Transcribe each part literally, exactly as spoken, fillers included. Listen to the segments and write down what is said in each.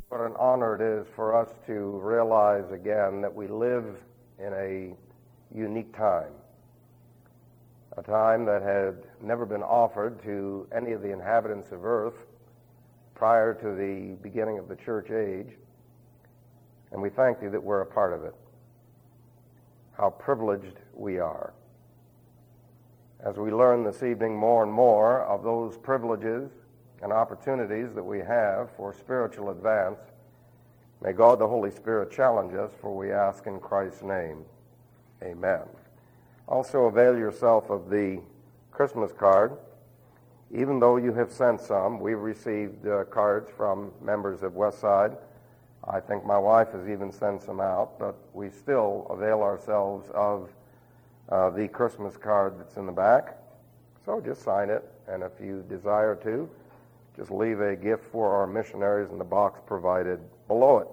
What an honor it is for us to realize again that we live in a unique time, a time that had never been offered to any of the inhabitants of earth prior to the beginning of the church age, and we thank Thee that we're a part of it. How privileged we are. As we learn this evening more and more of those privileges and opportunities that we have for spiritual advance, may God the Holy Spirit challenge us, for we ask in Christ's name. Amen. Also avail yourself of the Christmas card. Even though you have sent some, we've received uh, cards from members of Westside. I think my wife has even sent some out, but we still avail ourselves of uh, the Christmas card that's in the back. So just sign it, and if you desire to, just leave a gift for our missionaries in the box provided below it.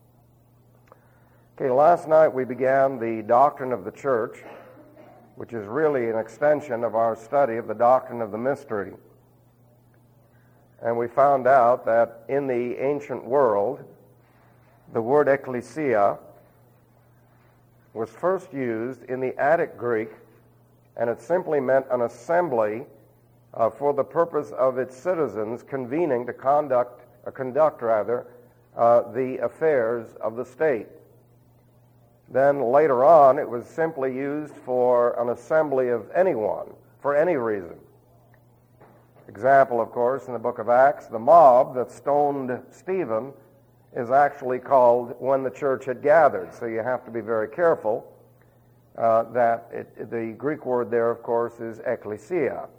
Okay, last night we began the doctrine of the church, which is really an extension of our study of the doctrine of the mystery. And we found out that in the ancient world, the word ecclesia was first used in the Attic Greek, and it simply meant an assembly Uh, for the purpose of its citizens convening to conduct, uh, conduct rather, uh, the affairs of the state. Then later on, it was simply used for an assembly of anyone, for any reason. Example, of course, in the book of Acts, the mob that stoned Stephen is actually called when the church had gathered. So you have to be very careful uh, that it, the Greek word there, of course, is ecclesia.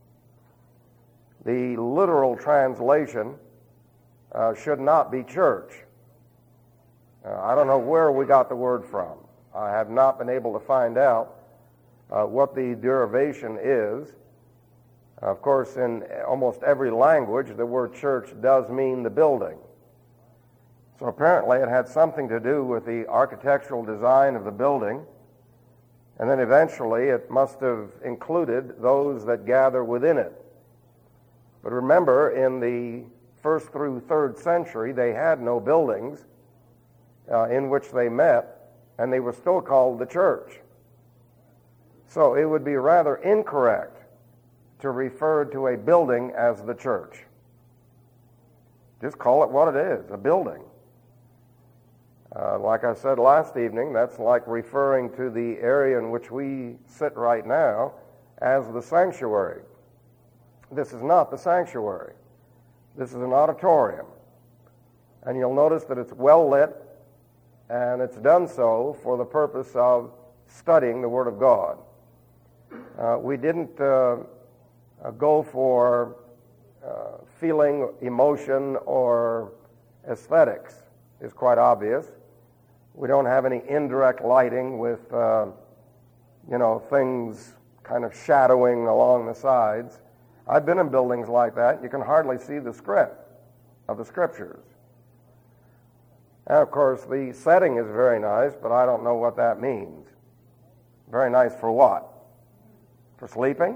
The literal translation uh, should not be church. Uh, I don't know where we got the word from. I have not been able to find out uh, what the derivation is. Of course, in almost every language, the word church does mean the building. So apparently it had something to do with the architectural design of the building, and then eventually it must have included those that gather within it. But remember, in the first through third century, they had no buildings uh, in which they met, and they were still called the church. So it would be rather incorrect to refer to a building as the church. Just call it what it is, a building. Uh, like I said last evening, that's like referring to the area in which we sit right now as the sanctuary. This is not the sanctuary. This is an auditorium. And you'll notice that it's well lit, and it's done so for the purpose of studying the Word of God. Uh, we didn't uh, uh, go for uh, feeling, emotion, or aesthetics. It's quite obvious. We don't have any indirect lighting with, uh, you know, things kind of shadowing along the sides. I've been in buildings like that. You can hardly see the script of the scriptures. And of course, the setting is very nice, but I don't know what that means. Very nice for what? For sleeping?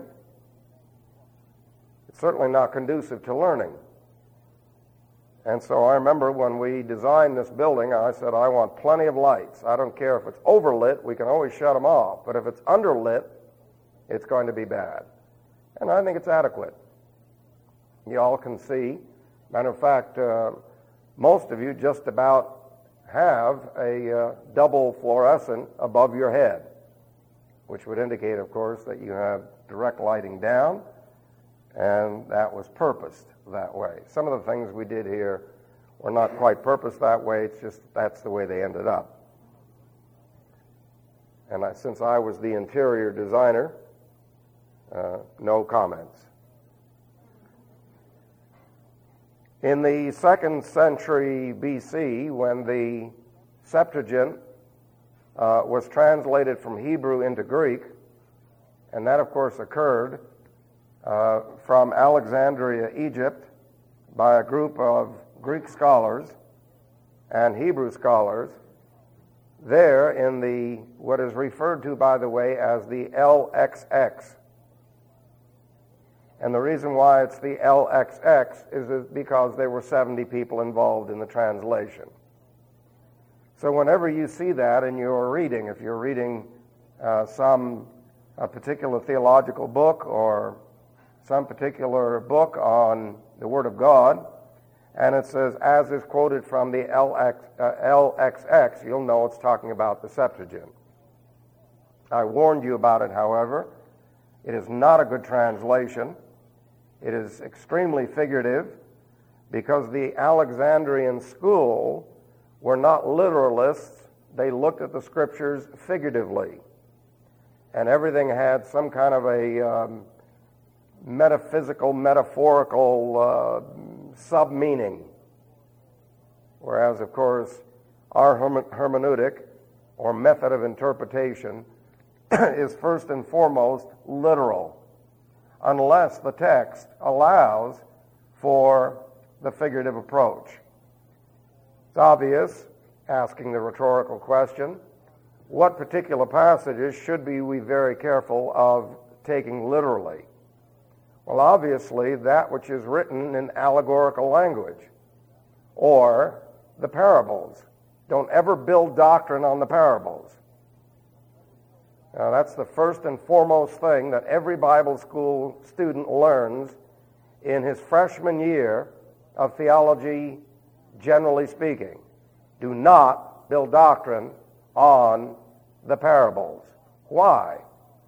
It's certainly not conducive to learning. And so I remember when we designed this building, I said, I want plenty of lights. I don't care if it's overlit, we can always shut them off. But if it's underlit, it's going to be bad. And I think it's adequate. You all can see. Matter of fact, uh, most of you just about have a uh, double fluorescent above your head, which would indicate, of course, that you have direct lighting down, and that was purposed that way. Some of the things we did here were not quite purposed that way. It's just that's the way they ended up. And I, since I was the interior designer, Uh, no comments. In the second century B C, when the Septuagint uh, was translated from Hebrew into Greek, and that, of course, occurred uh, from Alexandria, Egypt, by a group of Greek scholars and Hebrew scholars, there in the, what is referred to, by the way, as the L X X. And the reason why it's the L X X is because there were seventy people involved in the translation. So whenever you see that in your reading, if you're reading uh, some a particular theological book or some particular book on the Word of God, and it says, as is quoted from the L X X, you'll know it's talking about the Septuagint. I warned you about it, however. It is not a good translation. It is extremely figurative because the Alexandrian school were not literalists. They looked at the Scriptures figuratively. And everything had some kind of a um, metaphysical, metaphorical uh, sub-meaning. Whereas, of course, our herme- hermeneutic, or method of interpretation, is first and foremost literal, unless the text allows for the figurative approach. It's obvious, asking the rhetorical question, what particular passages should be we very careful of taking literally? Well, obviously, that which is written in allegorical language, or the parables. Don't ever build doctrine on the parables. Now, that's the first and foremost thing that every Bible school student learns in his freshman year of theology, generally speaking. Do not build doctrine on the parables. Why?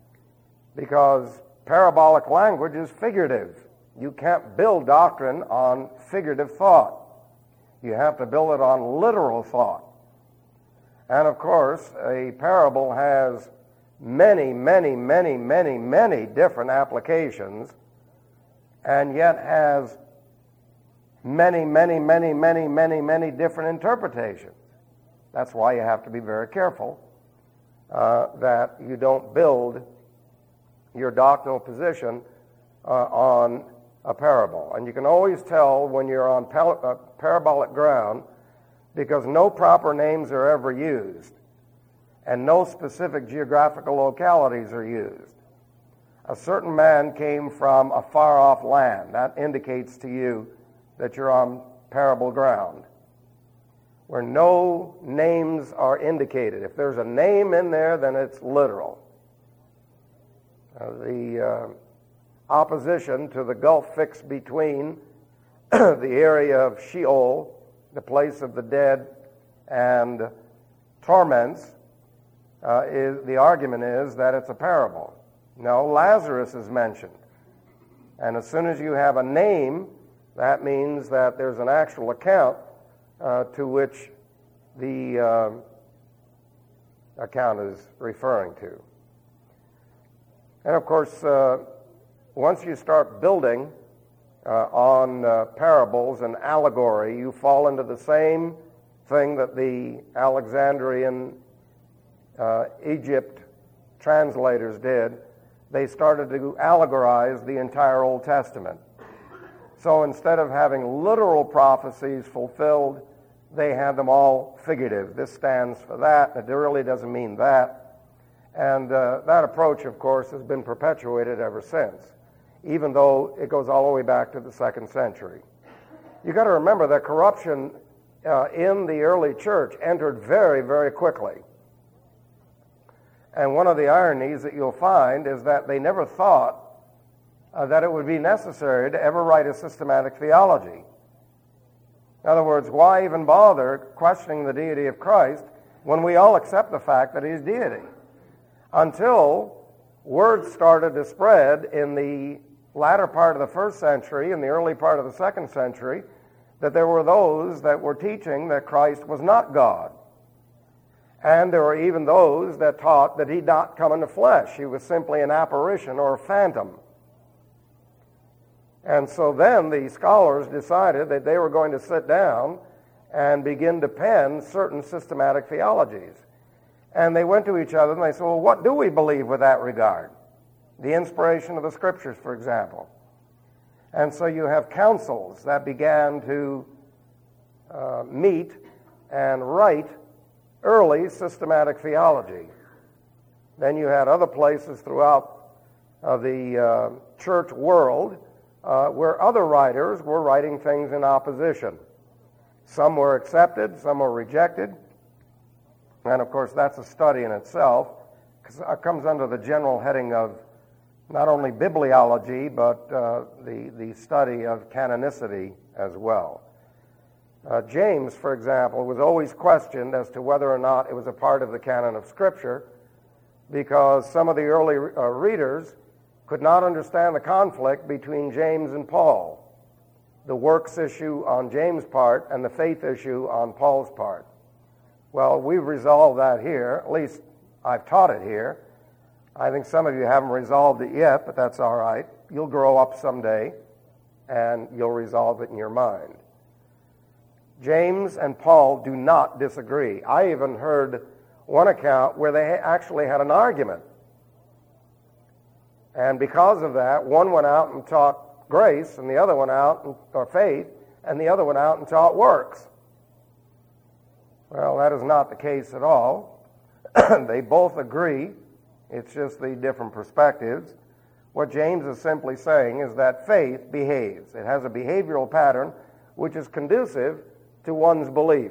Because parabolic language is figurative. You can't build doctrine on figurative thought. You have to build it on literal thought. And of course, a parable has many, many, many, many, many different applications, and yet has many, many, many, many, many, many different interpretations. That's why you have to be very careful uh, that you don't build your doctrinal position uh, on a parable. And you can always tell when you're on pal- uh, parabolic ground because no proper names are ever used and no specific geographical localities are used. A certain man came from a far-off land. That indicates to you that you're on parable ground, where no names are indicated. If there's a name in there, then it's literal. Uh, the uh, opposition to the gulf fixed between the area of Sheol, the place of the dead, and torments, uh, is, the argument is that it's a parable. No, Lazarus is mentioned. And as soon as you have a name, that means that there's an actual account uh, to which the uh, account is referring to. And of course, uh, once you start building uh, on uh, parables and allegory, you fall into the same thing that the Alexandrian uh, Egypt translators did. They started to allegorize the entire Old Testament. So instead of having literal prophecies fulfilled, they had them all figurative. This stands for that. It really doesn't mean that. And uh, that approach, of course, has been perpetuated ever since, even though it goes all the way back to the second century. You've got to remember that corruption uh, in the early church entered very, very quickly. And one of the ironies that you'll find is that they never thought uh, that it would be necessary to ever write a systematic theology. In other words, why even bother questioning the deity of Christ when we all accept the fact that he's deity? Until word started to spread in the latter part of the first century and the early part of the second century that there were those that were teaching that Christ was not God. And there were even those that taught that he'd not come in the flesh. He was simply an apparition or a phantom. And so then the scholars decided that they were going to sit down and begin to pen certain systematic theologies. And they went to each other and they said, well, what do we believe with that regard? The inspiration of the Scriptures, for example. And so you have councils that began to uh, meet and write early systematic theology. Then you had other places throughout uh, the uh, church world uh, where other writers were writing things in opposition. Some were accepted, some were rejected. And of course, that's a study in itself, because it comes under the general heading of not only bibliology, but uh, the, the study of canonicity as well. Uh, James, for example, was always questioned as to whether or not it was a part of the canon of Scripture, because some of the early uh, readers could not understand the conflict between James and Paul, the works issue on James' part and the faith issue on Paul's part. Well, we've resolved that here. At least I've taught it here. I think some of you haven't resolved it yet, but that's all right. You'll grow up someday, and you'll resolve it in your mind. James and Paul do not disagree. I even heard one account where they actually had an argument. And because of that, one went out and taught grace, and the other went out, and, or faith, and the other went out and taught works. Well, that is not the case at all. They both agree. It's just the different perspectives. What James is simply saying is that faith behaves. It has a behavioral pattern which is conducive to one's belief.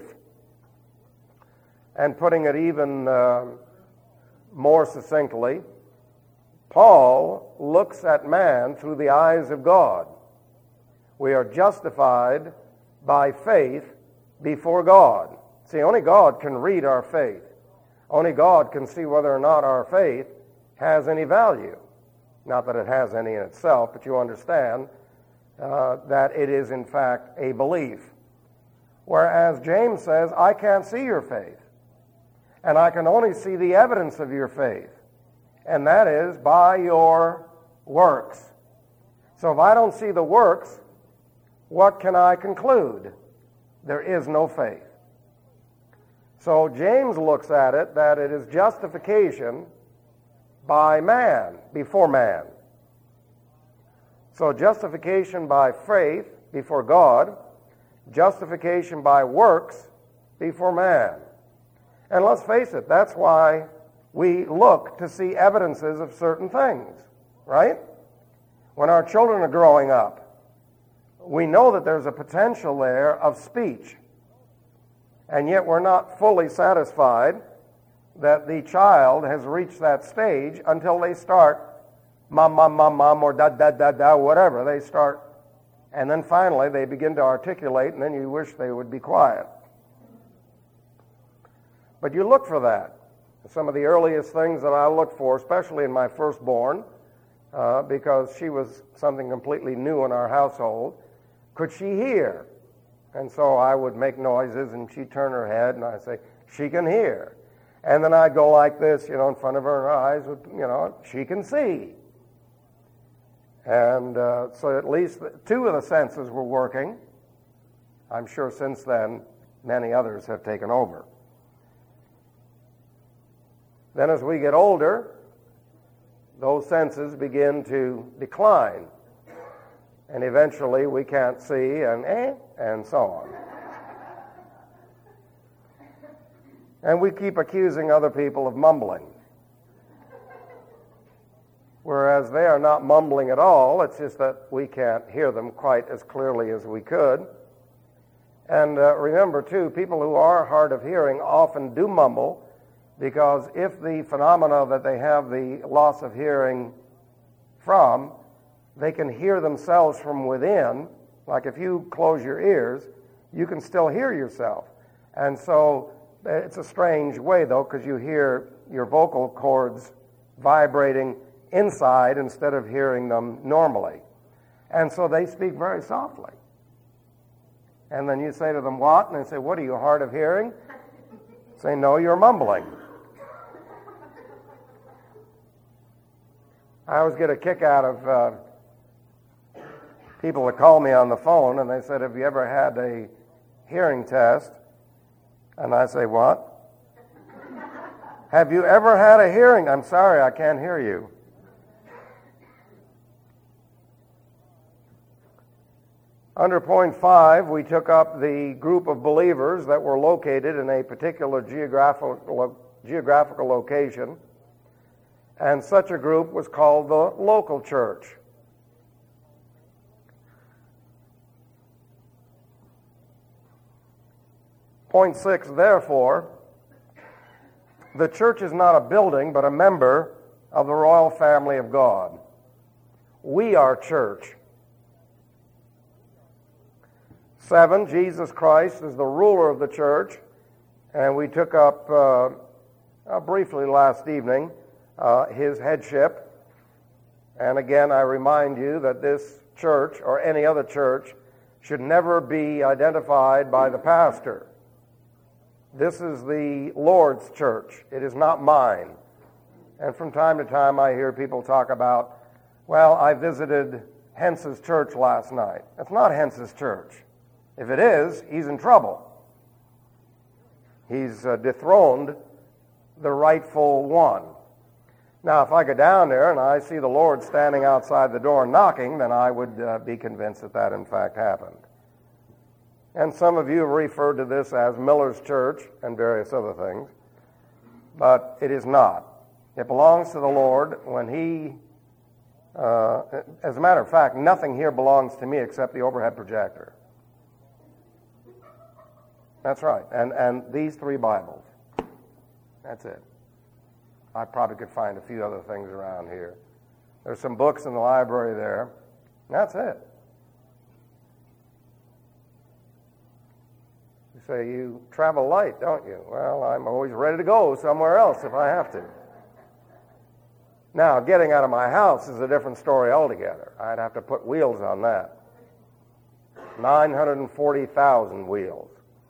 And putting it even uh, more succinctly, Paul looks at man through the eyes of God. We are justified by faith before God. See, only God can read our faith. Only God can see whether or not our faith has any value. Not that it has any in itself, but you understand uh, that it is in fact a belief. Whereas James says, I can't see your faith, and I can only see the evidence of your faith, and that is by your works. So if I don't see the works, what can I conclude? There is no faith. So James looks at it that it is justification by man, before man. So justification by faith before God, justification by works before man. And let's face it, that's why we look to see evidences of certain things, right? When our children are growing up, we know that there's a potential there of speech. And yet we're not fully satisfied that the child has reached that stage until they start mom, mom, mom, mom, or da, da, da, da, whatever. They start, and then finally they begin to articulate, and then you wish they would be quiet. But you look for that. Some of the earliest things that I looked for, especially in my firstborn, uh, because she was something completely new in our household, could she hear? And so I would make noises, and she'd turn her head, and I'd say, she can hear. And then I'd go like this, you know, in front of her, and her eyes would, you know, she can see. And uh, so at least two of the senses were working. I'm sure since then many others have taken over. Then as we get older, those senses begin to decline. And eventually we can't see, and eh, and so on. And we keep accusing other people of mumbling. Whereas they are not mumbling at all, it's just that we can't hear them quite as clearly as we could. And uh, remember, too, people who are hard of hearing often do mumble, because if the phenomena that they have the loss of hearing from, they can hear themselves from within. Like if you close your ears, you can still hear yourself. And so it's a strange way, though, because you hear your vocal cords vibrating inside instead of hearing them normally. And so they speak very softly. And then you say to them, what? And they say, what, are you hard of hearing? Say, no, you're mumbling. I always get a kick out of uh, people that call me on the phone, and they said, have you ever had a hearing test? And I say, what? Have you ever had a hearing? I'm sorry, I can't hear you. Under point five, we took up the group of believers that were located in a particular geographical, geographical location, and such a group was called the local church. Point six, therefore, the church is not a building, but a member of the royal family of God. We are church. Seven, Jesus Christ is the ruler of the church, and we took up uh, uh, briefly last evening uh, his headship. And again, I remind you that this church, or any other church, should never be identified by the pastor. This is the Lord's church. It is not mine. And from time to time I hear people talk about, well, I visited Hence's church last night. That's not Hence's church. If it is, he's in trouble. He's uh, dethroned the rightful one. Now, if I go down there and I see the Lord standing outside the door knocking, then I would uh, be convinced that that in fact happened. And some of you have referred to this as Miller's Church and various other things, but it is not. It belongs to the Lord when he, uh, as a matter of fact, nothing here belongs to me except the overhead projector. That's right, and, and these three Bibles. That's it. I probably could find a few other things around here. There's some books in the library there. That's it. You say you travel light, don't you? Well, I'm always ready to go somewhere else if I have to. Now, getting out of my house is a different story altogether. I'd have to put wheels on that. nine hundred forty thousand wheels.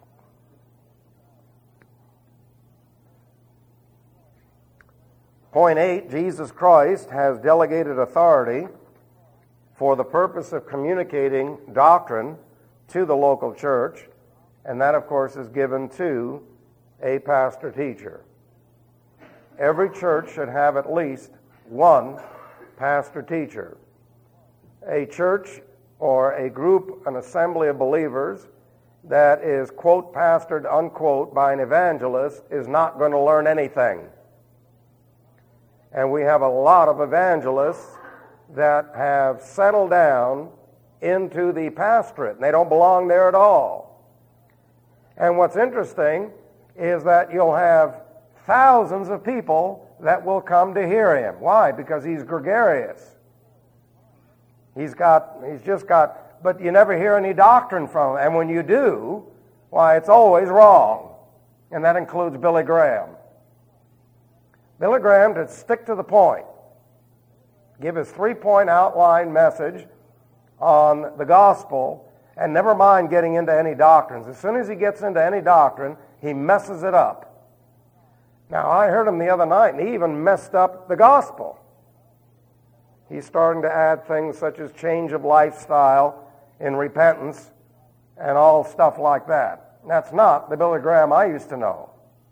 Point eight, Jesus Christ has delegated authority for the purpose of communicating doctrine to the local church, and that, of course, is given to a pastor-teacher. Every church should have at least one pastor-teacher. A church or a group, an assembly of believers that is, quote, pastored, unquote, by an evangelist is not going to learn anything. And we have a lot of evangelists that have settled down into the pastorate, and they don't belong there at all. And what's interesting is that you'll have thousands of people that will come to hear him. Why? Because he's gregarious. He's got, he's just got, but you never hear any doctrine from him. And when you do, why, it's always wrong. And that includes Billy Graham. Billy Graham to stick to the point, give his three-point outline message on the gospel, and never mind getting into any doctrines. As soon as he gets into any doctrine, he messes it up. Now, I heard him the other night, and he even messed up the gospel. He's starting to add things such as change of lifestyle in repentance and all stuff like that. That's not the Billy Graham I used to know.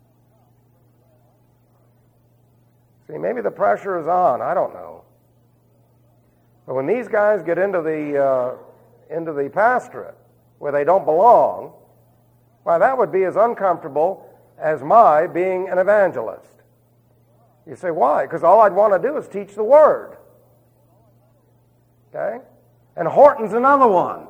See, maybe the pressure is on. I don't know. But when these guys get into the uh, into the pastorate where they don't belong, why, that would be as uncomfortable as my being an evangelist. You say, why? Because all I'd want to do is teach the Word. Okay? And Horton's another one.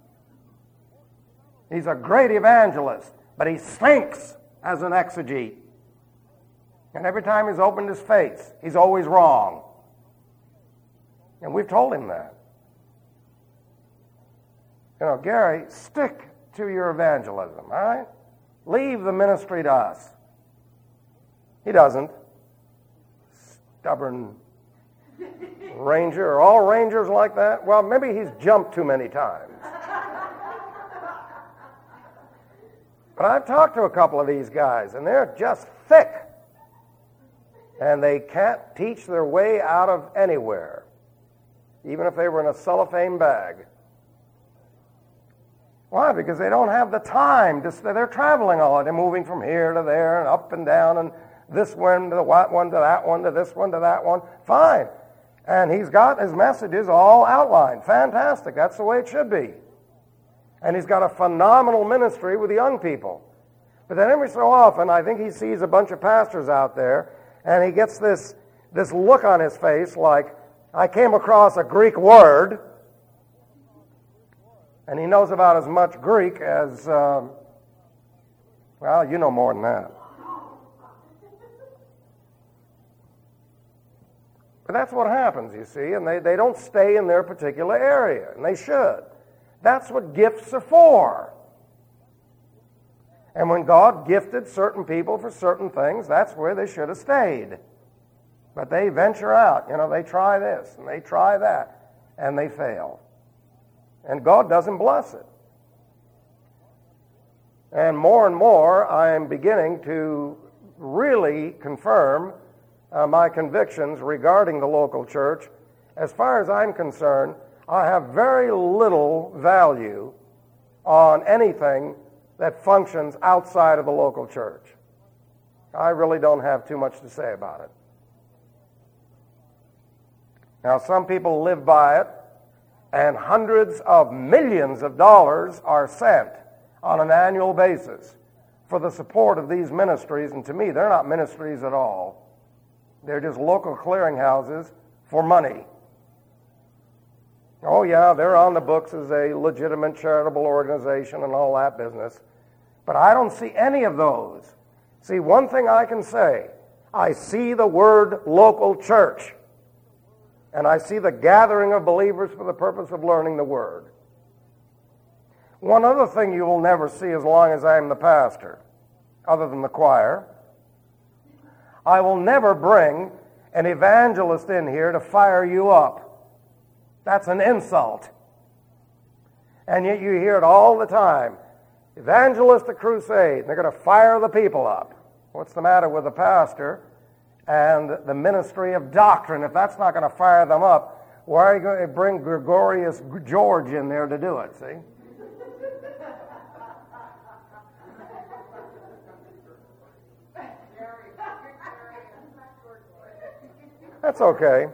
He's a great evangelist, but he stinks as an exegete. And every time he's opened his face, he's always wrong. And we've told him that. You know, Gary, stick to your evangelism, all right? Leave the ministry to us. He doesn't. Stubborn ranger. Are all rangers like that? Well, maybe he's jumped too many times. But I've talked to a couple of these guys, and they're just thick. And they can't teach their way out of anywhere, even if they were in a cellophane bag. Why? Because they don't have the time. To, they're traveling all day, moving from here to there and up and down, and this one to the one to that one to this one to that one. Fine. And he's got his messages all outlined. Fantastic. That's the way it should be. And he's got a phenomenal ministry with the young people. But then every so often, I think he sees a bunch of pastors out there, and he gets this, this look on his face like, I came across a Greek word, and he knows about as much Greek as um, Well, you know more than that. But that's what happens, you see, and they, they don't stay in their particular area, and they should. That's what gifts are for. And when God gifted certain people for certain things, that's where they should have stayed. But they venture out, you know, they try this, and they try that, and they fail. And God doesn't bless it. And more and more, I am beginning to really confirm uh, my convictions regarding the local church. As far as I'm concerned, I have very little value on anything that functions outside of the local church. I really don't have too much to say about it. Now, some people live by it, and hundreds of millions of dollars are sent on an annual basis for the support of these ministries, and to me, they're not ministries at all. They're just local clearinghouses for money. Oh, yeah, they're on the books as a legitimate charitable organization and all that business, but I don't see any of those. See, one thing I can say, I see the word local church, and I see the gathering of believers for the purpose of learning the Word. One other thing you will never see as long as I am the pastor, other than the choir, I will never bring an evangelist in here to fire you up. That's an insult. And yet you hear it all the time. Evangelistic crusade, they're going to fire the people up. What's the matter with the pastor and the ministry of doctrine? If that's not going to fire them up, why are you going to bring Gregorius George in there to do it, see? That's okay.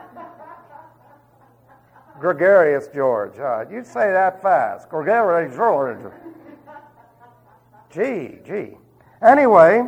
Gregarious George. Uh, you'd say that fast. Gregarious George. Gee, gee. Anyway,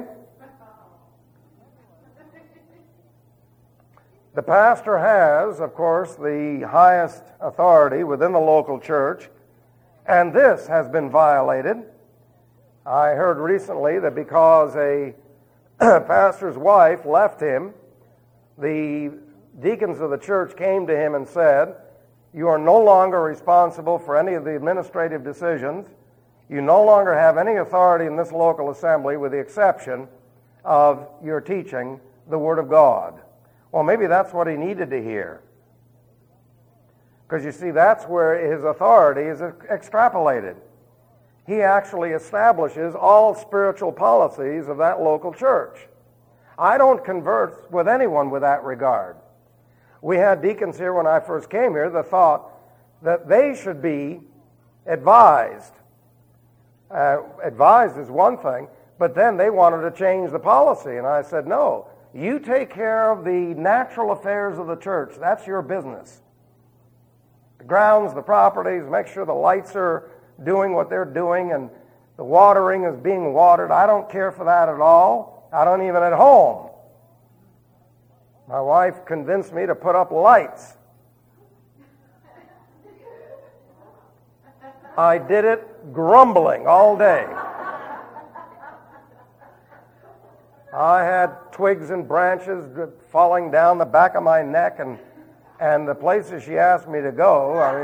the pastor has, of course, the highest authority within the local church, and this has been violated. I heard recently that because a pastor's wife left him, the deacons of the church came to him and said, "You are no longer responsible for any of the administrative decisions. You no longer have any authority in this local assembly with the exception of your teaching the Word of God." Well, maybe that's what he needed to hear. Because you see, that's where his authority is extrapolated. He actually establishes all spiritual policies of that local church. I don't converse with anyone with that regard. We had deacons here when I first came here that thought that they should be advised. Uh, advised is one thing, but then they wanted to change the policy. And I said, no, you take care of the natural affairs of the church. That's your business. The grounds, the properties, make sure the lights are doing what they're doing and the watering is being watered. I don't care for that at all. I don't even at home. My wife convinced me to put up lights. I did it grumbling all day. I had twigs and branches falling down the back of my neck, and and the places she asked me to go, I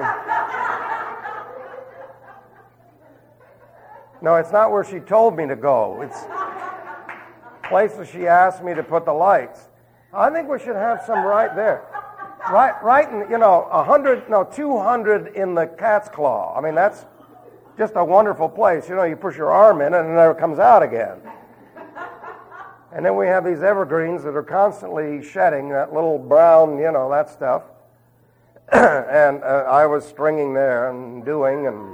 mean, no, it's not where she told me to go. It's places she asked me to put the lights. I think we should have some right there. Right, right in, you know, a hundred, no, two hundred in the cat's claw. I mean, that's just a wonderful place. You know, you push your arm in it and it never comes out again. And then we have these evergreens that are constantly shedding that little brown, you know, that stuff. and uh, I was stringing there and doing and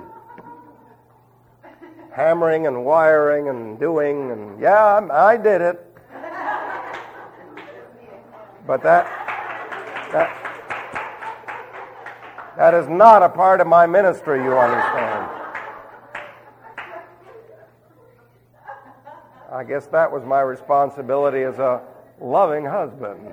hammering and wiring and doing, and yeah, I did it. But that, that, that is not a part of my ministry, you understand. I guess that was my responsibility as a loving husband.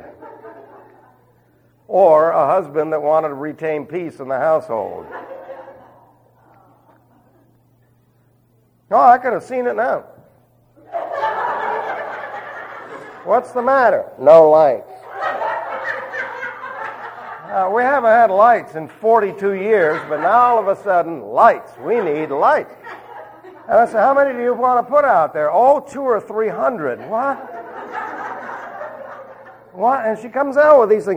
Or a husband that wanted to retain peace in the household. Oh, I could have seen it now. What's the matter? No lights. Uh, we haven't had lights in forty-two years, but now all of a sudden, lights. We need lights. And I said, how many do you want to put out there? Oh, two or three hundred. What? What? And she comes out with these things.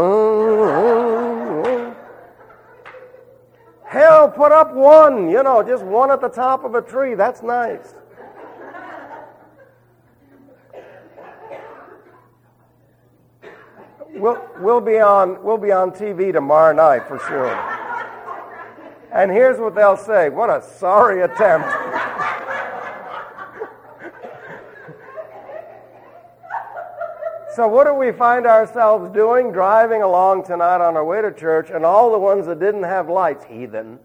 Hell, put up one, you know, just one at the top of a tree. That's nice. We'll, we'll be on we'll be on T V tomorrow night for sure. And here's what they'll say. What a sorry attempt. So what do we find ourselves doing? Driving along tonight on our way to church, and all the ones that didn't have lights, heathen.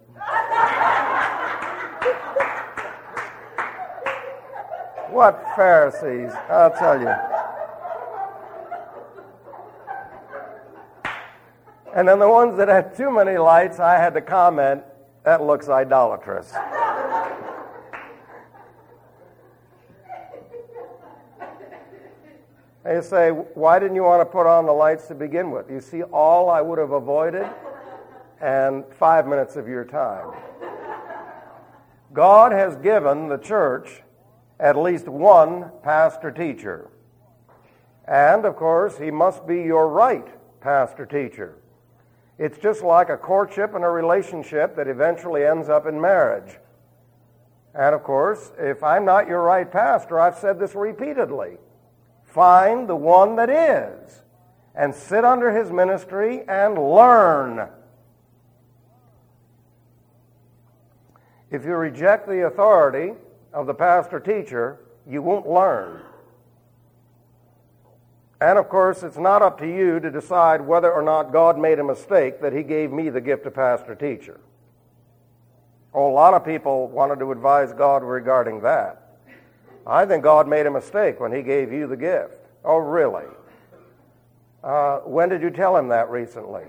What Pharisees, I'll tell you. And then the ones that had too many lights, I had to comment, that looks idolatrous. They say, why didn't you want to put on the lights to begin with? You see, all I would have avoided and five minutes of your time. God has given the church at least one pastor-teacher. And, of course, he must be your right pastor-teacher. It's just like a courtship and a relationship that eventually ends up in marriage. And, of course, if I'm not your right pastor, I've said this repeatedly, find the one that is and sit under his ministry and learn. If you reject the authority of the pastor-teacher, you won't learn. And, of course, it's not up to you to decide whether or not God made a mistake that he gave me the gift of pastor-teacher. Oh, a lot of people wanted to advise God regarding that. I think God made a mistake when he gave you the gift. Oh, really? Uh, when did you tell him that recently?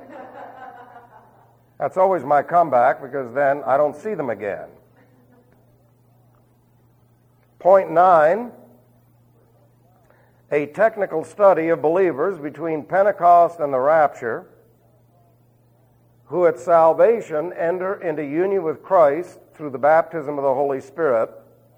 That's always my comeback, because then I don't see them again. Point nine, a technical study of believers between Pentecost and the rapture who at salvation enter into union with Christ through the baptism of the Holy Spirit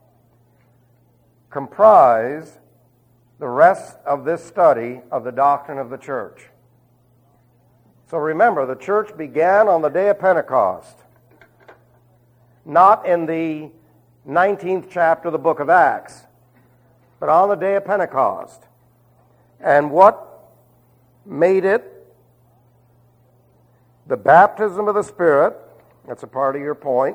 comprise the rest of this study of the doctrine of the church. So remember, the church began on the day of Pentecost, not in the nineteenth chapter of the book of Acts, but on the day of Pentecost. And what made it the baptism of the Spirit, that's a part of your point,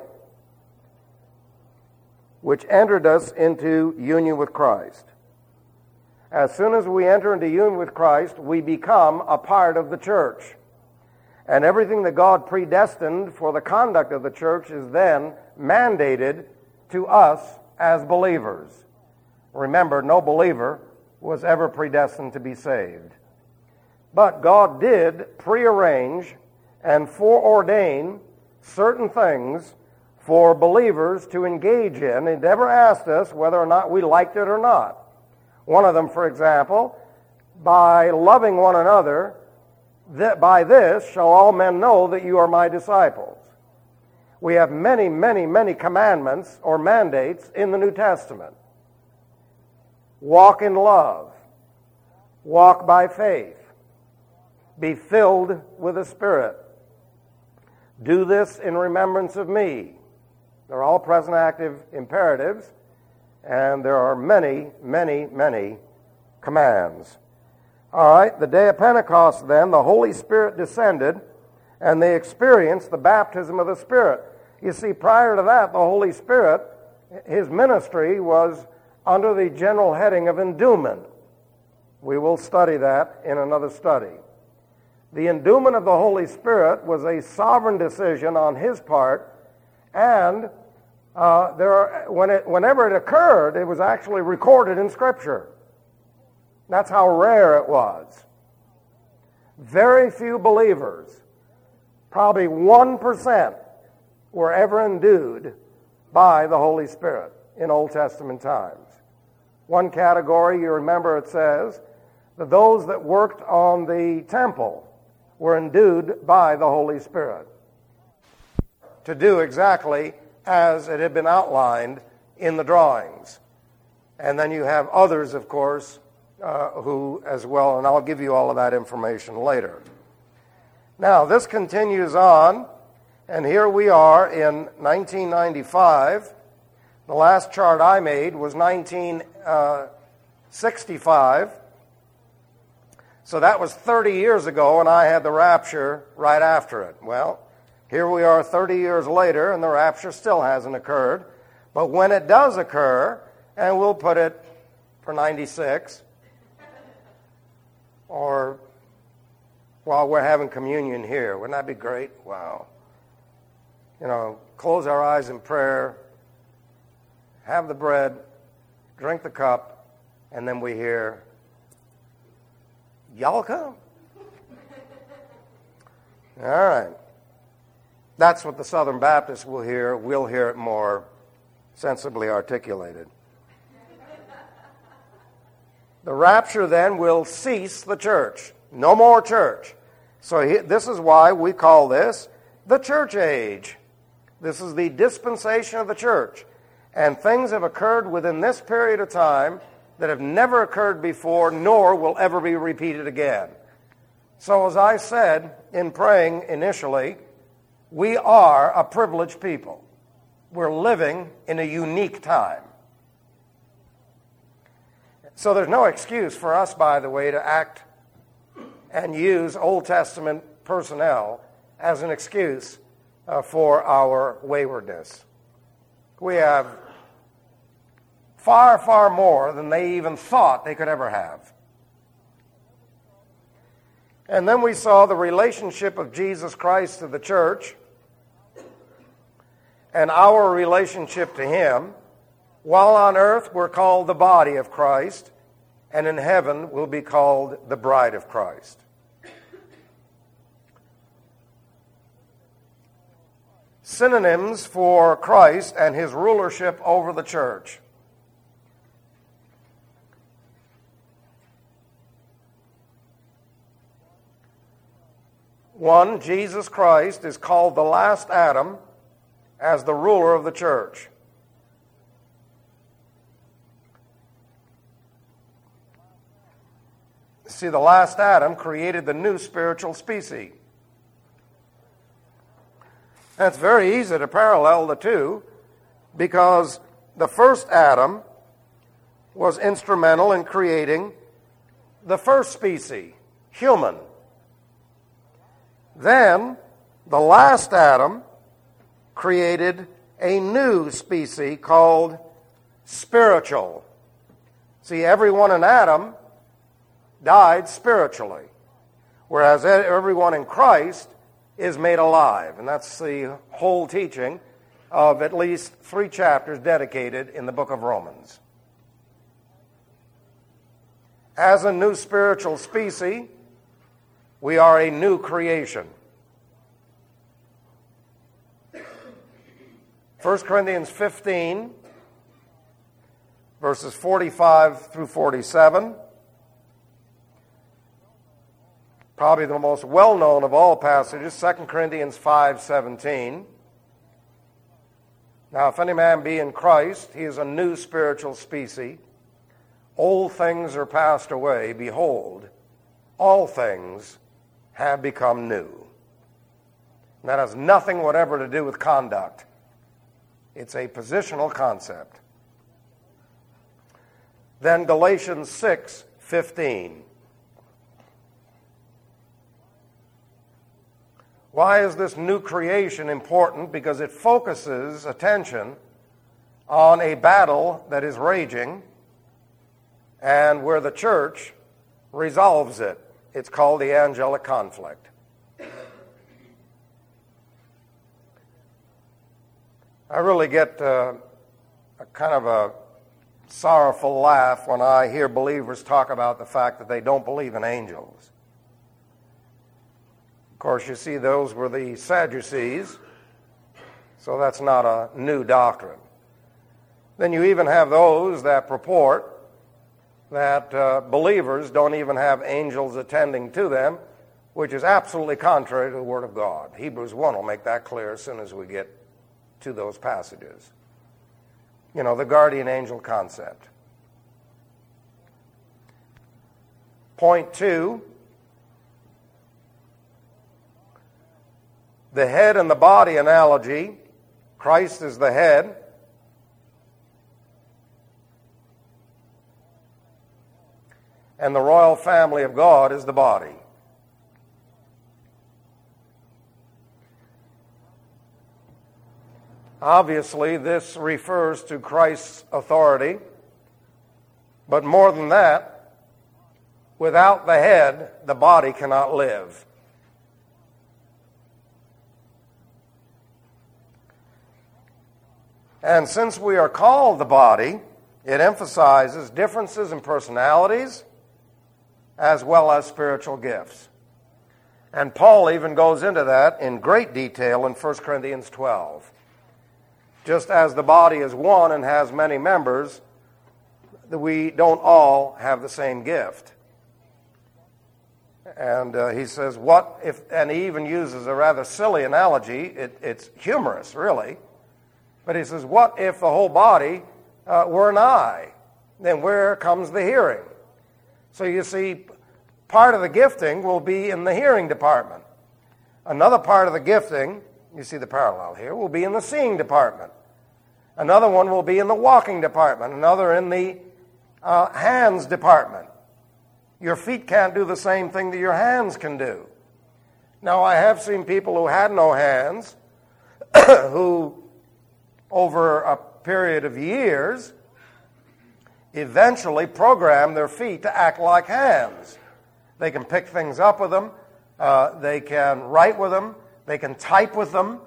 which entered us into union with Christ. As soon as we enter into union with Christ, we become a part of the church. And everything that God predestined for the conduct of the church is then mandated to us as believers. Remember, no believer was ever predestined to be saved. But God did prearrange and foreordain certain things for believers to engage in. He never asked us whether or not we liked it or not. One of them, for example, by loving one another, that by this shall all men know that you are my disciples. We have many, many, many commandments or mandates in the New Testament. Walk in love. Walk by faith. Be filled with the Spirit. Do this in remembrance of me. They're all present active imperatives, and there are many, many, many commands. All right, the day of Pentecost then, the Holy Spirit descended, and they experienced the baptism of the Spirit. You see, prior to that, the Holy Spirit, his ministry was under the general heading of endowment. We will study that in another study. The endowment of the Holy Spirit was a sovereign decision on his part, and uh, there are, when it, whenever it occurred, it was actually recorded in Scripture. That's how rare it was. Very few believers, probably one percent, were ever endued by the Holy Spirit in Old Testament times. One category, you remember it says, that those that worked on the temple were endued by the Holy Spirit to do exactly as it had been outlined in the drawings. And then you have others, of course, uh, who as well, and I'll give you all of that information later. Now, this continues on, and here we are in nineteen ninety-five. The last chart I made was nineteen sixty-five. So that was thirty years ago, and I had the rapture right after it. Well, here we are thirty years later, and the rapture still hasn't occurred. But when it does occur, and we'll put it for ninety-six, or while we're having communion here, wouldn't that be great? Wow. You know, close our eyes in prayer, have the bread, drink the cup, and then we hear, y'all come? All right. That's what the Southern Baptists will hear. We'll hear it more sensibly articulated. The rapture then will cease the church. No more church. So he, this is why we call this the church age. This is the dispensation of the church. And things have occurred within this period of time that have never occurred before, nor will ever be repeated again. So as I said in praying initially, we are a privileged people. We're living in a unique time. So there's no excuse for us, by the way, to act and use Old Testament personnel as an excuse uh, for our waywardness. We have far, far more than they even thought they could ever have. And then we saw the relationship of Jesus Christ to the church and our relationship to Him. While on earth we're called the body of Christ, and in heaven we'll be called the bride of Christ. Synonyms for Christ and His rulership over the church. One, Jesus Christ is called the last Adam as the ruler of the church. See, the last Adam created the new spiritual species. And it's very easy to parallel the two because the first Adam was instrumental in creating the first species, human. Then, the last Adam created a new species called spiritual. See, everyone in Adam died spiritually, whereas everyone in Christ is made alive. And that's the whole teaching of at least three chapters dedicated in the book of Romans. As a new spiritual species, we are a new creation. First Corinthians fifteen, verses forty-five through forty-seven. Probably the most well-known of all passages, Second Corinthians five seventeen. Now, if any man be in Christ, he is a new spiritual species. Old things are passed away. Behold, all things have become new. And that has nothing whatever to do with conduct. It's a positional concept. Then Galatians six fifteen. Why is this new creation important? Because it focuses attention on a battle that is raging and where the church resolves it. It's called the angelic conflict. I really get uh, a kind of a sorrowful laugh when I hear believers talk about the fact that they don't believe in angels. Of course, you see, those were the Sadducees, so that's not a new doctrine. Then you even have those that purport that uh, believers don't even have angels attending to them, which is absolutely contrary to the Word of God. Hebrews one will make that clear as soon as we get to those passages. You know, the guardian angel concept. Point two, the head and the body analogy. Christ is the head. And the royal family of God is the body. Obviously, this refers to Christ's authority, but more than that, without the head, the body cannot live. And since we are called the body, it emphasizes differences in personalities as well as spiritual gifts. And Paul even goes into that in great detail in First Corinthians twelve. Just as the body is one and has many members, we don't all have the same gift. And uh, he says, what if, and he even uses a rather silly analogy, it, it's humorous, really. But he says, what if the whole body uh, were an eye? Then where comes the hearing? So you see, part of the gifting will be in the hearing department. Another part of the gifting, you see the parallel here, will be in the seeing department. Another one will be in the walking department. Another in the uh, hands department. Your feet can't do the same thing that your hands can do. Now, I have seen people who had no hands, who, over a period of years, eventually program their feet to act like hands. They can pick things up with them. Uh, they can write with them. They can type with them.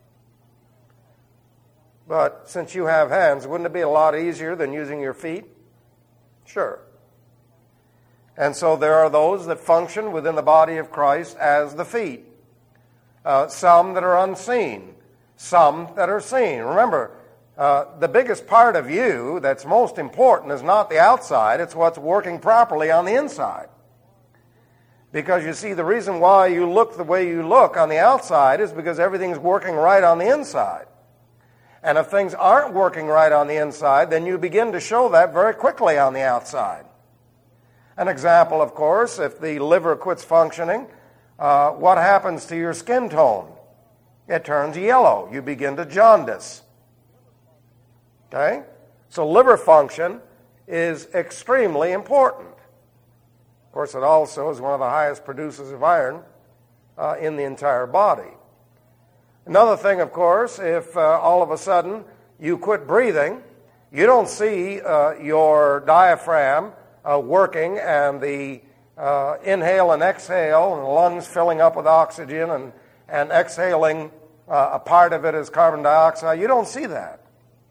But since you have hands, wouldn't it be a lot easier than using your feet? Sure. And so there are those that function within the body of Christ as the feet. Uh, some that are unseen. Some that are seen. Remember, uh, the biggest part of you that's most important is not the outside. It's what's working properly on the inside. Because you see, the reason why you look the way you look on the outside is because everything's working right on the inside. And if things aren't working right on the inside, then you begin to show that very quickly on the outside. An example, of course, if the liver quits functioning, uh, what happens to your skin tone? It turns yellow. You begin to jaundice. Okay? So liver function is extremely important. Of course, it also is one of the highest producers of iron uh, in the entire body. Another thing, of course, if uh, all of a sudden you quit breathing, you don't see uh, your diaphragm uh, working and the uh, inhale and exhale and the lungs filling up with oxygen and, and exhaling uh, a part of it as carbon dioxide. You don't see that.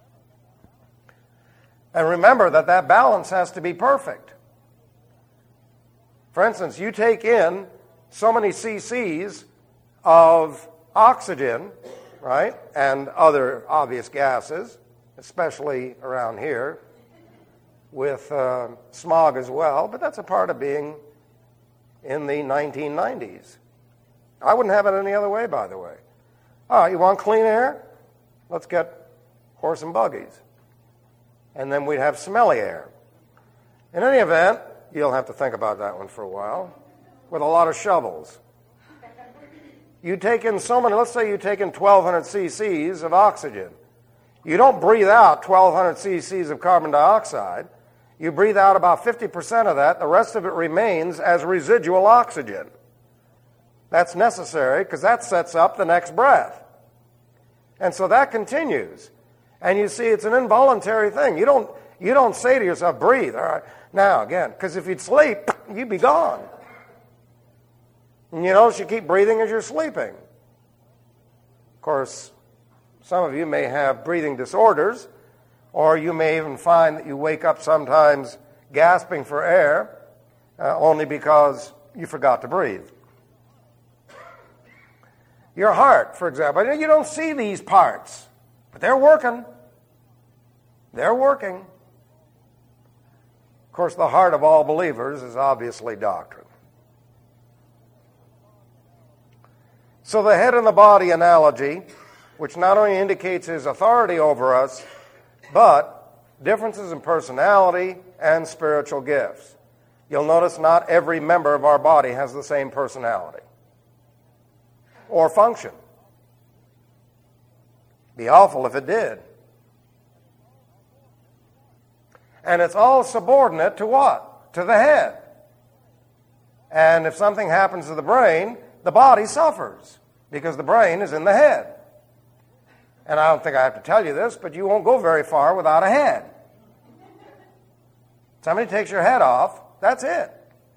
And remember that that balance has to be perfect. For instance, you take in so many cc's of oxygen, right, and other obvious gases, especially around here, with uh, smog as well, but that's a part of being in the nineteen nineties. I wouldn't have it any other way, by the way. Oh, you want clean air? Let's get horse and buggies. And then we'd have smelly air. In any event, you'll have to think about that one for a while, with a lot of shovels. You take in so many, let's say you take in twelve hundred cc's of oxygen. You don't breathe out twelve hundred cc's of carbon dioxide. You breathe out about fifty percent of that. The rest of it remains as residual oxygen. That's necessary because that sets up the next breath. And so that continues. And you see, it's an involuntary thing. You don't, you don't say to yourself, breathe. All right. Now, again, because if you'd sleep, you'd be gone. And you notice you keep breathing as you're sleeping. Of course, some of you may have breathing disorders, or you may even find that you wake up sometimes gasping for air uh, only because you forgot to breathe. Your heart, for example, you don't see these parts, but they're working. They're working. Of course, the heart of all believers is obviously doctrine. So the head and the body analogy, which not only indicates his authority over us, but differences in personality and spiritual gifts. You'll notice not every member of our body has the same personality or function. Be awful if it did. And it's all subordinate to what? To the head. And if something happens to the brain, the body suffers because the brain is in the head. And I don't think I have to tell you this, but you won't go very far without a head. Somebody takes your head off, that's it.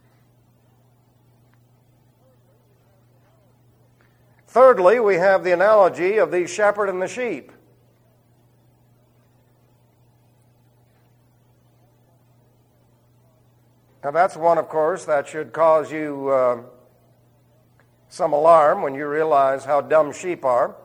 Thirdly, we have the analogy of the shepherd and the sheep. Now that's one, of course, that should cause you uh, some alarm when you realize how dumb sheep are.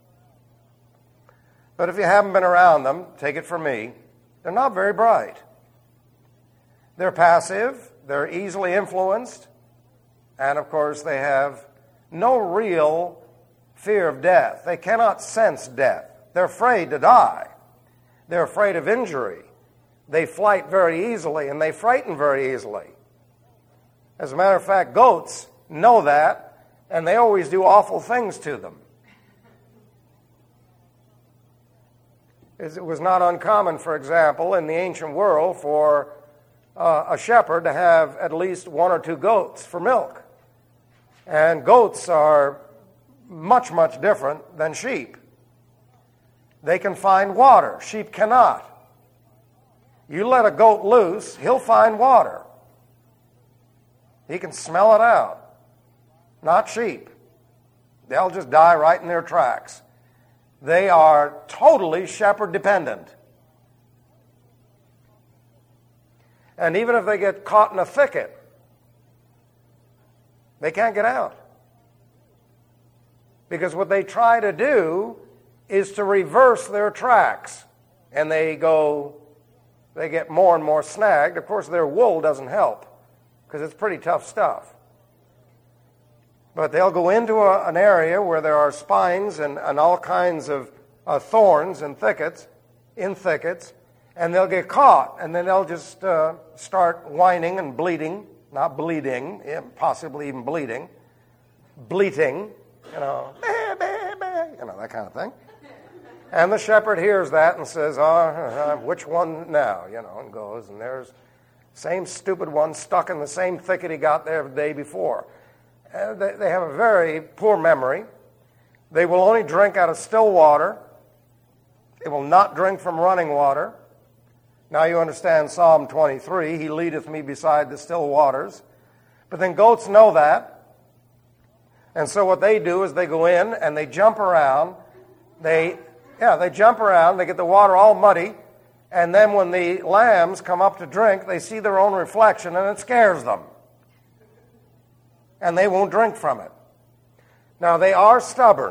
But if you haven't been around them, take it from me, they're not very bright. They're passive, they're easily influenced, and of course they have no real fear of death. They cannot sense death. They're afraid to die. They're afraid of injury. They flight very easily, and they frighten very easily. As a matter of fact, goats know that, and they always do awful things to them. It was not uncommon, for example, in the ancient world for uh, a shepherd to have at least one or two goats for milk. And goats are much, much different than sheep. They can find water. Sheep cannot. You let a goat loose, he'll find water. He can smell it out. Not sheep. They'll just die right in their tracks. They are totally shepherd dependent. And even if they get caught in a thicket, they can't get out. Because what they try to do is to reverse their tracks. And they go, they get more and more snagged. Of course, their wool doesn't help because it's pretty tough stuff. But they'll go into a, an area where there are spines and, and all kinds of uh, thorns and thickets, in thickets, and they'll get caught, and then they'll just uh, start whining and bleeding, not bleeding, possibly even bleeding, bleating, you know, bah, bah, bah, you know, that kind of thing. And the shepherd hears that and says, oh, uh, which one now, you know, and goes, and there's the same stupid one stuck in the same thicket he got there the day before. Uh, they, they have a very poor memory. They will only drink out of still water. They will not drink from running water. Now you understand Psalm twenty-three, he leadeth me beside the still waters. But then goats know that. And so what they do is they go in and they jump around. They, yeah, they jump around. They get the water all muddy. And then when the lambs come up to drink, they see their own reflection and it scares them. And they won't drink from it. Now, they are stubborn.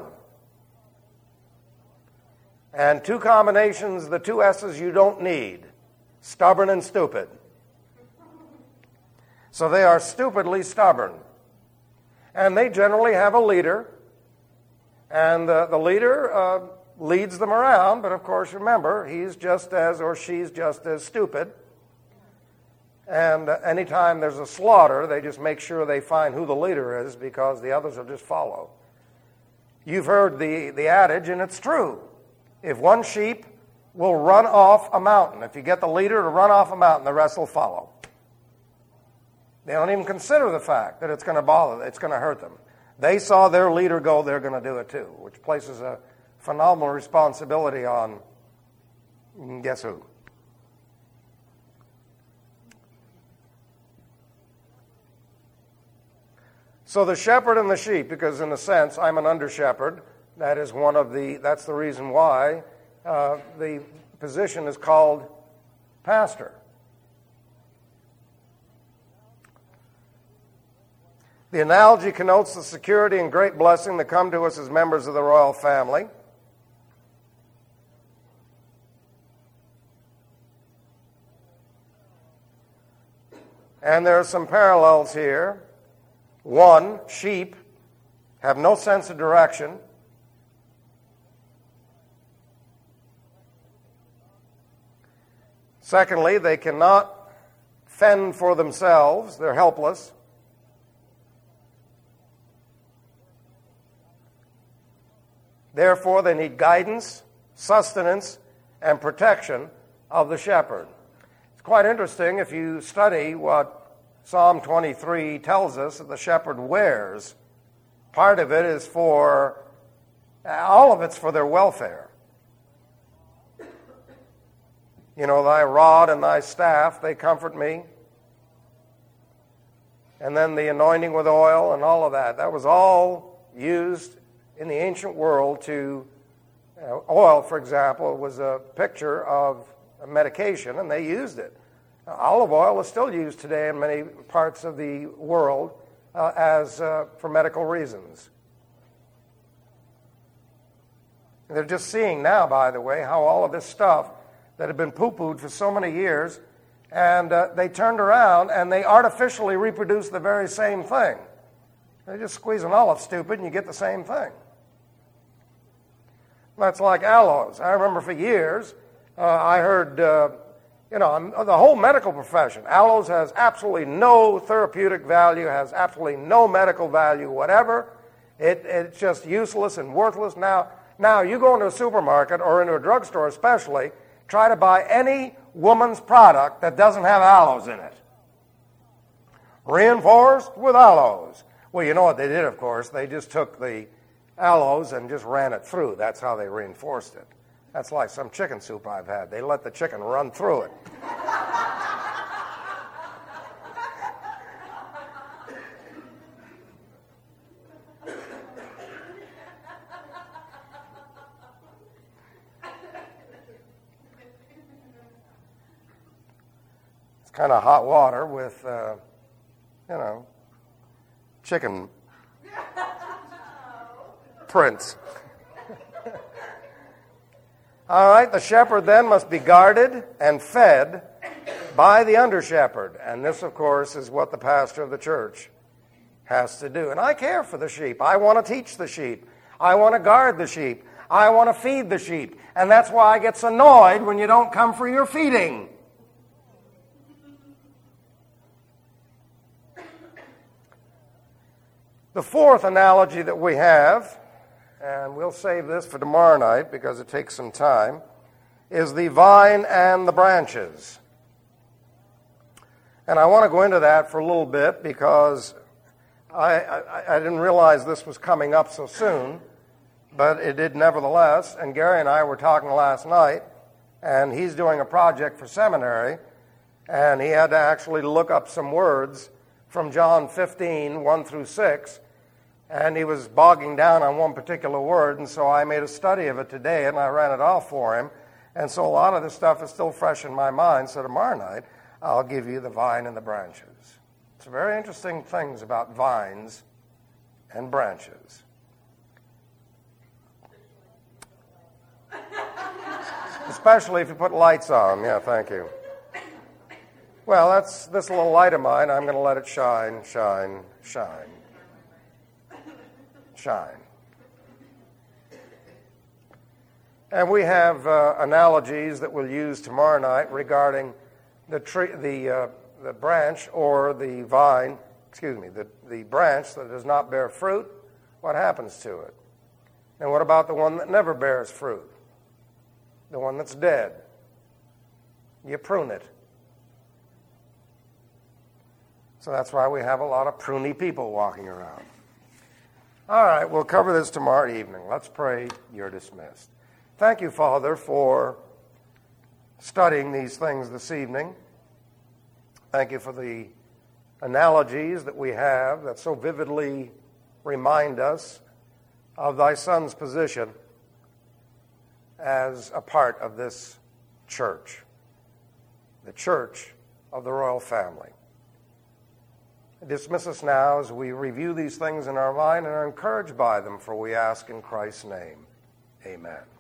And two combinations, the two S's you don't need, stubborn and stupid. So they are stupidly stubborn. And they generally have a leader, and uh, the leader uh, leads them around, but of course, remember, he's just as, or she's just as stupid. And uh, anytime there's a slaughter, they just make sure they find who the leader is because the others will just follow. You've heard the, the adage, and it's true. If one sheep will run off a mountain, if you get the leader to run off a mountain, the rest will follow. They don't even consider the fact that it's going to bother them, it's going to hurt them. They saw their leader go, they're going to do it too, which places a phenomenal responsibility on guess who? So the shepherd and the sheep, because in a sense I'm an under-shepherd, that is one of the, that's the reason why uh, the position is called pastor. The analogy connotes the security and great blessing that come to us as members of the royal family. And there are some parallels here. One, sheep have no sense of direction. Secondly, they cannot fend for themselves. They're helpless. Therefore, they need guidance, sustenance, and protection of the shepherd. It's quite interesting if you study what Psalm twenty-three tells us that the shepherd wears. Part of it is for, all of it's for their welfare. You know, thy rod and thy staff, they comfort me. And then the anointing with oil and all of that. That was all used in the ancient world to, uh, oil, for example, was a picture of a medication, and they used it. Uh, olive oil is still used today in many parts of the world uh, as uh, for medical reasons. They're just seeing now, by the way, how all of this stuff that had been poo-pooed for so many years, and uh, they turned around and they artificially reproduced the very same thing. They just squeeze an olive stupid and you get the same thing. That's like aloes. I remember for years, uh, I heard, uh, you know, the whole medical profession, aloes has absolutely no therapeutic value, has absolutely no medical value whatever. It, it's just useless and worthless. Now, now you go into a supermarket or into a drugstore especially, try to buy any woman's product that doesn't have aloes in it. Reinforced with aloes. Well, you know what they did, of course. They just took the aloes and just ran it through. That's how they reinforced it. That's like some chicken soup I've had. They let the chicken run through it. Kind of hot water with, uh, you know, chicken prints. All right, the shepherd then must be guarded and fed by the under-shepherd. And this, of course, is what the pastor of the church has to do. And I care for the sheep. I want to teach the sheep. I want to guard the sheep. I want to feed the sheep. And that's why I get so annoyed when you don't come for your feeding. The fourth analogy that we have, and we'll save this for tomorrow night because it takes some time, is the vine and the branches. And I want to go into that for a little bit because I, I, I didn't realize this was coming up so soon, but it did nevertheless. And Gary and I were talking last night, and he's doing a project for seminary, and he had to actually look up some words from John fifteen, one through six, and he was bogging down on one particular word, and so I made a study of it today, and I ran it off for him. And so a lot of this stuff is still fresh in my mind, so tomorrow night I'll give you the vine and the branches. It's very interesting things about vines and branches. Especially if you put lights on. Yeah, thank you. Well, that's this little light of mine. I'm going to let it shine, shine, shine. Shine. And we have uh, analogies that we'll use tomorrow night regarding the tree, the uh, the branch or the vine. Excuse me, the the branch that does not bear fruit. What happens to it? And what about the one that never bears fruit? The one that's dead. You prune it. So that's why we have a lot of pruny people walking around. All right, we'll cover this tomorrow evening. Let's pray. You're dismissed. Thank you, Father, for studying these things this evening. Thank you for the analogies that we have that so vividly remind us of thy Son's position as a part of this church, the church of the royal family. Dismiss us now as we review these things in our mind and are encouraged by them, for we ask in Christ's name. Amen.